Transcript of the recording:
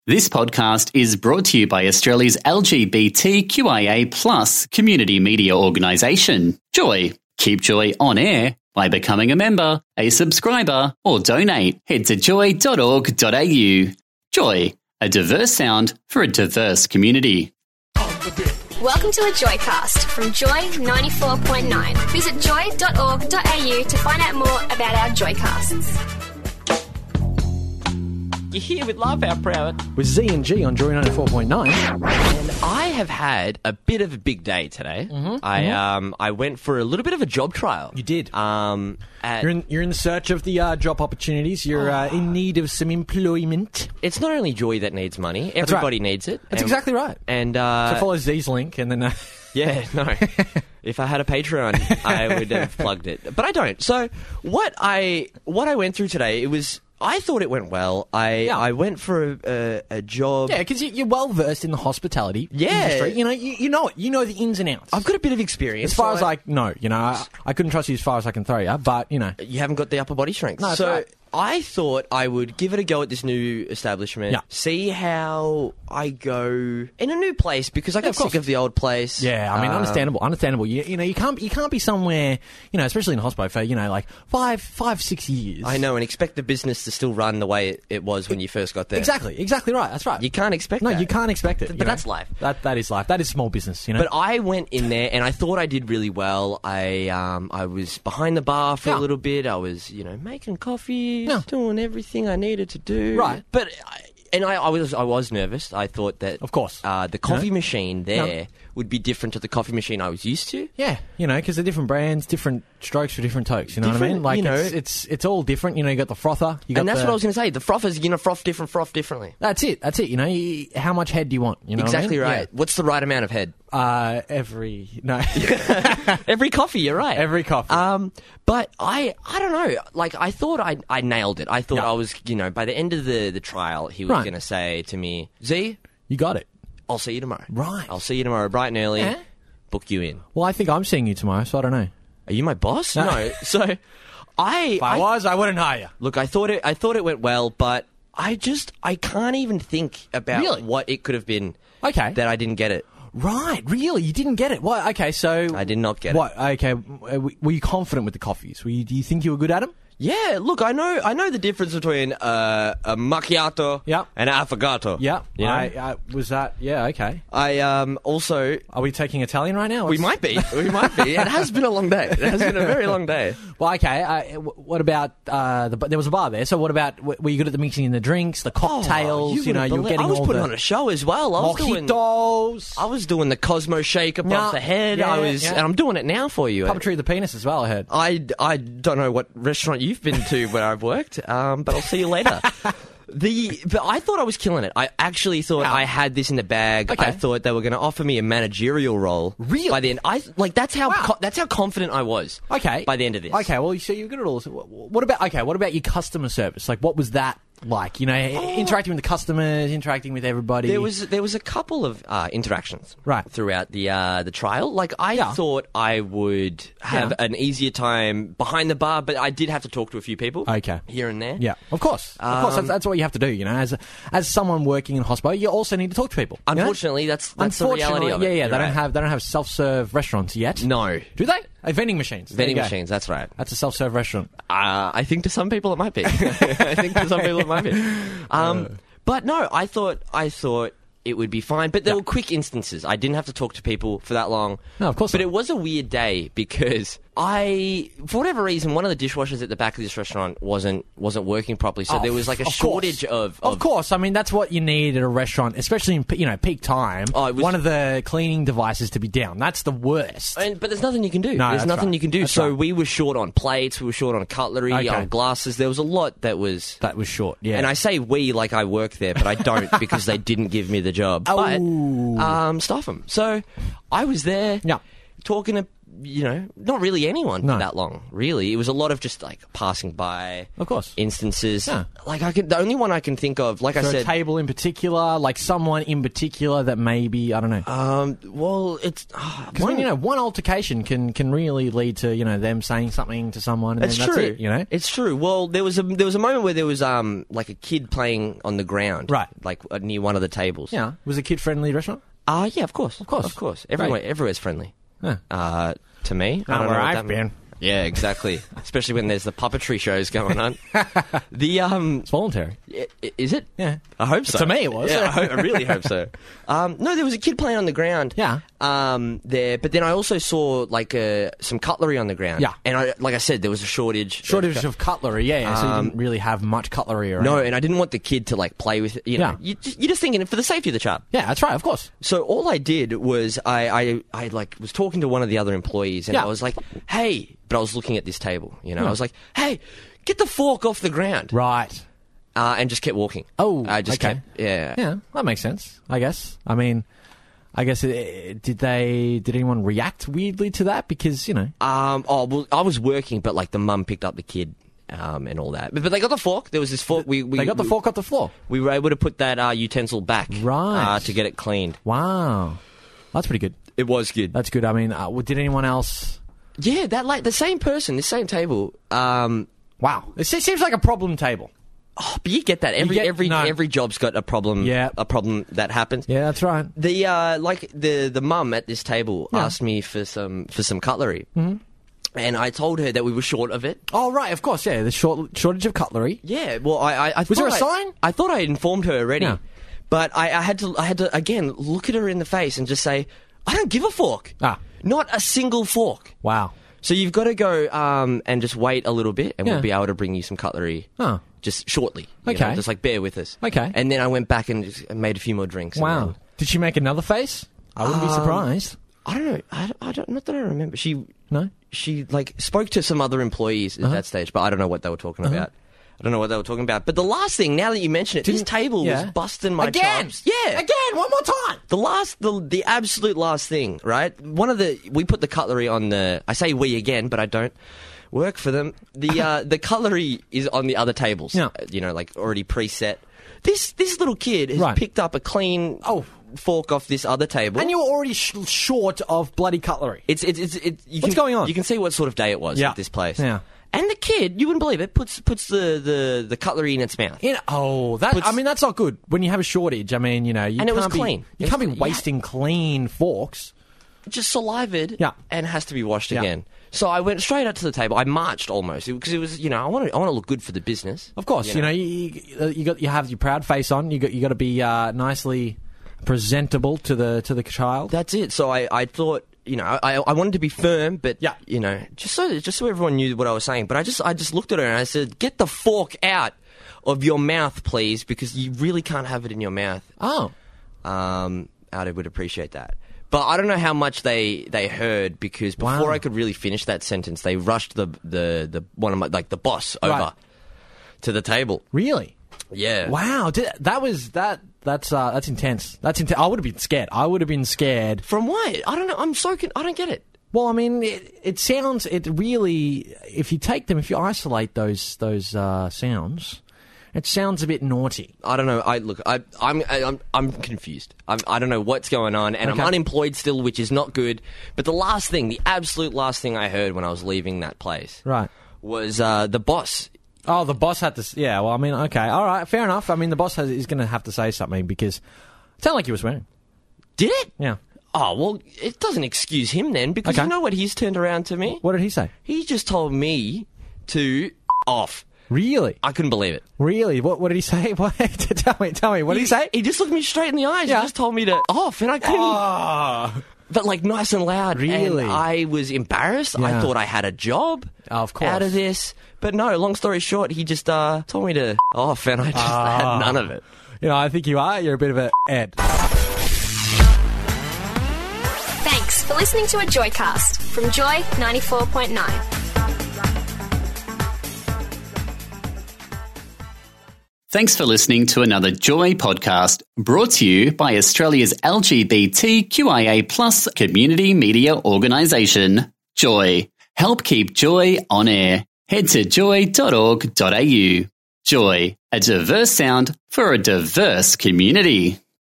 This podcast is brought to you by Australia's LGBTQIA+ community media organisation, Joy. Keep Joy on air by becoming a member, a subscriber, or donate. Head to joy.org.au. Joy, a diverse sound for a diverse community. Welcome to a Joycast from Joy 94.9. Visit joy.org.au to find out more about our Joycasts. You're here with Love Our Proud. With Z and G on Joy 94.9. And I have had a bit of a big day today. I went for a little bit of a job trial. You did. At, You're in the search of the job opportunities. You're in need of some employment. It's not only Joy that needs money. Everybody needs it. That's exactly right. And so follow Z's link and then... Yeah, no. If I had a Patreon, I would have plugged it. But I don't. So what I went through today, I thought it went well. I went for a job. Yeah, because you're well versed in the hospitality industry. You know it. You know the ins and outs. I've got a bit of experience. As far as I know, I couldn't trust you as far as I can throw you, but, You haven't got the upper body strength. No, so right. I thought I would give it a go at this new establishment, see how I go in a new place, because I got sick of the old place. Yeah, I mean, understandable. You can't be somewhere, especially in a hospital for, like 5-6 years. I know, and expect the business to still run the way it was when you first got there. Exactly right. That's right. You can't expect that. No, you can't expect it. But that's life. That is life. That is small business, But I went in there and I thought I did really well. I was behind the bar for a little bit. I was, making coffee, doing everything I needed to do. Right. But I was nervous. I thought that, of course, the coffee machine there would be different to the coffee machine I was used to. Yeah, because they're different brands, different strokes for different tokes. You know what I mean? Like, it's all different. You got the frother. And that's what I was going to say. The frothers, froth differently. That's it. How much head do you want? Exactly what I mean? right. Yeah. What's the right amount of head? Every coffee. You're right. Every coffee. But I don't know. Like, I thought I nailed it. I thought I was, by the end of the trial, he was going to say to me, Z, you got it. I'll see you tomorrow. Right. I'll see you tomorrow bright and early. Book you in. Well, I think I'm seeing you tomorrow, so I don't know. Are you my boss? No. So if I wouldn't hire you. Look, I thought it went well, but I can't even think about what it could have been. Okay. That I didn't get it. Right, really? You didn't get it? What? Okay, so... I did not get it. Okay, were you confident with the coffees? Do you think you were good at them? Yeah, look, I know the difference between a macchiato and an affogato. Yeah, was that... Yeah, okay. I also... Are we taking Italian right now? We might be. It has been a long day. It has been a very long day. Well, okay, what about... there was a bar there, so what about... Were you good at the mixing in the drinks, the cocktails? You were getting all I was putting on a show as well. Mojitos. I was doing the Cosmo shake above the head. And I'm doing it now for you. Puppetry of the penis as well, I heard. I don't know what restaurant you've been to where I've worked, but I'll see you later. But I thought I was killing it. I actually thought I had this in the bag. Okay. I thought they were going to offer me a managerial role. Really? By the end, that's how confident I was. Okay. By the end of this. Okay. Well, so you're good at all. What about your customer service? Like, what was that like? Interacting with the customers, interacting with everybody. There was a couple of interactions throughout the trial. Like, I thought I would have an easier time behind the bar, but I did have to talk to a few people. Okay. Here and there. Yeah. Of course. That's what you have to do. As someone working in a hospital, you also need to talk to people. Unfortunately, that's the reality of it. Yeah. They don't have self-serve restaurants yet. No. Do they? Vending machines. Vending machines. That's right. That's a self-serve restaurant. I think to some people it might be. But no, I thought it would be fine. But there were quick instances. I didn't have to talk to people for that long. No, of course But not. it was a weird day because for whatever reason, one of the dishwashers at the back of this restaurant wasn't working properly. So there was like a shortage of... Of course. I mean, that's what you need at a restaurant, especially in peak time. One of the cleaning devices to be down. That's the worst. But there's nothing you can do. No, there's nothing you can do. That's so right. we were short on plates. We were short on cutlery, on glasses. There was a lot that was... That was short, yeah. And I say we like I work there, but I don't because they didn't give me the job. But staff them. So I was there talking to not really anyone No. for that long, really. It was a lot of just, like, passing by Of course. instances. Yeah. Like, the only one I can think of, like I For a said... table in particular, like someone in particular that maybe, I don't know. Well, it's... Because one altercation can really lead to, them saying something to someone and It's then true. that's it, It's true. Well, there was a moment where there was like a kid playing on the ground, Right. Like near one of the tables. Yeah. Was it a kid-friendly restaurant? Yeah, of course, course. Everywhere's friendly. Yeah. To me, I Not don't where know what I've that been. means. Yeah, exactly. Especially when there's the puppetry shows going on. It's voluntary. Is it? Yeah. I hope so. To me it was. Yeah, I really hope so. No, there was a kid playing on the ground. Yeah. There, but then I also saw like some cutlery on the ground. Yeah. And like I said, there was a shortage. Of cutlery, yeah. So you didn't really have much cutlery around. No, and I didn't want the kid to like play with it. Yeah. You're just thinking for the safety of the child. Yeah, that's right, of course. So all I did was I like was talking to one of the the other employees, and Yeah. I was like, "Hey," but I was looking at this table. I was like, "Hey, get the fork off the ground," Right. and just kept walking. Oh, I just okay. kept, yeah. Yeah, that makes sense, I guess. I mean, did anyone react weirdly to that? Because, Oh well, I was working, but like the mum picked up the kid. And all that, but they got the fork. There was this fork. they got the fork off the floor. We were able to put that utensil back, Right. to get it cleaned. Wow. That's pretty good. It was good. That's good. I mean, did anyone else... Yeah, that like the same person, the same table. Wow. It seems like a problem table. But you get that every job's got a problem. Yeah. A problem that happens. Yeah, that's right. The mum at this table asked me for some cutlery, and I told her that we were short of it. Oh, right, of course, yeah. The shortage of cutlery. Yeah. Well, I Was there a sign? I thought I had informed her already, Yeah. but I had to again look at her in the face and just say, I don't give a fork. Not a single fork. Wow. So you've got to go and just wait a little bit, and Yeah. we'll be able to bring you some cutlery. Oh. Just shortly. you Okay. know, just like bear with us. Okay. And then I went back and just made a few more drinks. and Wow. then- Did she make another face? I wouldn't be surprised. I don't know. I don't. Not that I remember. No? She like spoke to some other employees at that stage, but I don't know what they were talking about. I don't know what they were talking about. But the last thing, now that you mention it, this table was busting my chops. Yeah. Again, one more time. The absolute last thing, right? We put the cutlery on the, I say we again, but I don't work for them. The cutlery is on the other tables. Yeah. Like already preset. This little kid has Right. picked up a clean fork off this other table. And you were already short of bloody cutlery. What's going on? You can see what sort of day it was Yeah. at this place. Yeah. And the kid, you wouldn't believe it, puts the cutlery in its mouth. That's not good. When you have a shortage, and it was clean. You It can't was be clean. wasting clean forks. Just salivated, Yeah. and has to be washed Yeah. again. So I went straight up to the table. I marched almost because it was, I want to look good for the business. Of course, you have your proud face on. You got to be nicely presentable to the child. That's it. So I thought, I wanted to be firm, but Yeah. just so everyone knew what I was saying. But I just looked at her and I said, "Get the fork out of your mouth, please, because you really can't have it in your mouth." Oh, I would appreciate that. But I don't know how much they Wow. heard, because before I could really finish that sentence, they rushed the one of my, like, the boss over Right. to the table. really? Yeah. Wow, that's intense. That's intense. I would have been scared. From what? I don't know. I don't get it. Well, I mean, it really, if you isolate those sounds, it sounds a bit naughty. I don't know. I'm confused. I don't know what's going on, and Okay. I'm unemployed still, which is not good. But the absolute last thing I heard when I was leaving that place, Right. was the boss. Oh, the boss had to. Yeah, well, I mean, okay, all right, fair enough. I mean, the boss is going to have to say something because it sounded like he was swearing. Did it? Yeah. Oh, well, it doesn't excuse him then, because Okay. you know what he's turned around to me? What did he say? He just told me to off. Really? I couldn't believe it. Really? What did he say? What? Tell me. What did he say? He just looked me straight in the eyes. Yeah. He just told me to off, and I couldn't. Oh. But like nice and loud. Really? And I was embarrassed. Yeah. I thought I had a job Of course. out of this. But no, long story short, he just told me to off, and I just had none of it. I think you are. You're a bit of a Ed. Thanks for listening to a Joycast from Joy 94.9. Thanks for listening to another Joy podcast brought to you by Australia's LGBTQIA+ community media organisation, Joy. Help keep Joy on air. Head to joy.org.au. Joy, a diverse sound for a diverse community.